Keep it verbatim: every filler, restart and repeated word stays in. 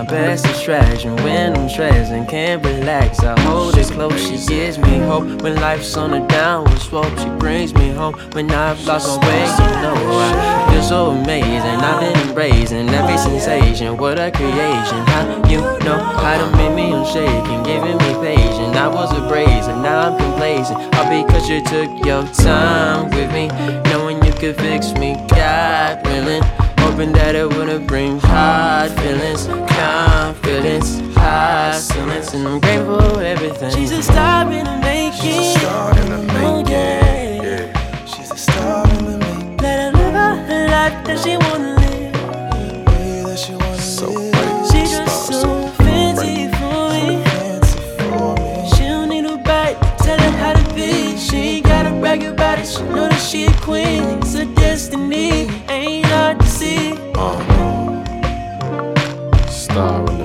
my best distraction when I'm stressed and can't relax. I hold it close, she gives me hope when life's on a downward slope. She brings me home when I've lost my way. You know I feel so amazing. I've been embracing every sensation. What a creation! How you know how to make me unshaken, giving me patience. I was abrasive, now I'm complacent. All because you took your time with me, knowing you could fix me. God willing, hoping that it wouldn't bring hard feelings, confidence, high ceilings, and I'm grateful for everything. She's a star in the making. She's a star in the making. Oh, yeah. Yeah. She's a star in the making. Let her live her life that she wanna live. The way that she wanna so live. bright. She just so, so fancy for me. Fancy for me. She don't need nobody to tell her how to be. She ain't gotta brag about it. She know that she a queen. It's her destiny. Ain't hard to see. Uh, star in the